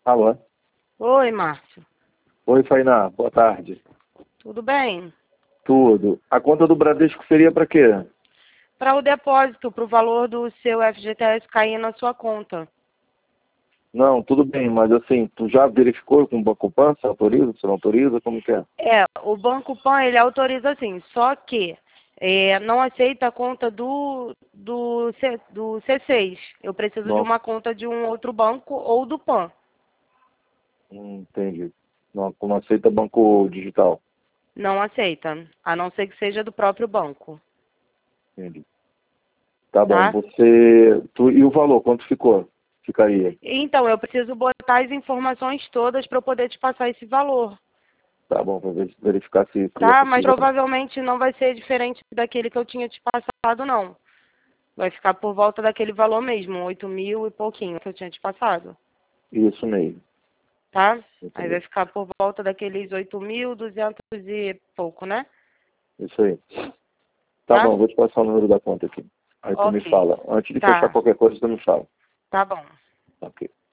Alô? Oi, Márcio. Oi, Fainá. Boa tarde. Tudo bem? Tudo. A conta do Bradesco seria para quê? Para o depósito, para o valor do seu FGTS cair na sua conta. Não, tudo bem, mas assim, tu já verificou com o Banco Pan se autoriza, se não autoriza, como que é? O Banco Pan, ele autoriza sim, só que não aceita a conta do C6. Eu preciso de Não, uma conta de um outro banco ou do Pan. entendi. Não aceita banco digital. Não aceita, a não ser que seja do próprio banco, Entendi. Tá bom, tá? e o valor, quanto ficou? Ficaria. Então, eu preciso botar as informações todas para eu poder te passar esse valor. Tá bom, para verificar se é Tá, mas possível. provavelmente não vai ser diferente daquele que eu tinha te passado, não. Vai ficar por volta daquele valor mesmo, 8.000 e pouquinho que eu tinha te passado, Isso mesmo. tá? Aí vai Entendi. ficar por volta daqueles 8.200 e pouco, né? Isso aí. Tá Tá? bom, vou te passar o número da conta aqui. Aí tu me Ok. fala. Antes de fechar Tá. qualquer coisa, tu me fala. Tá bom. Ok.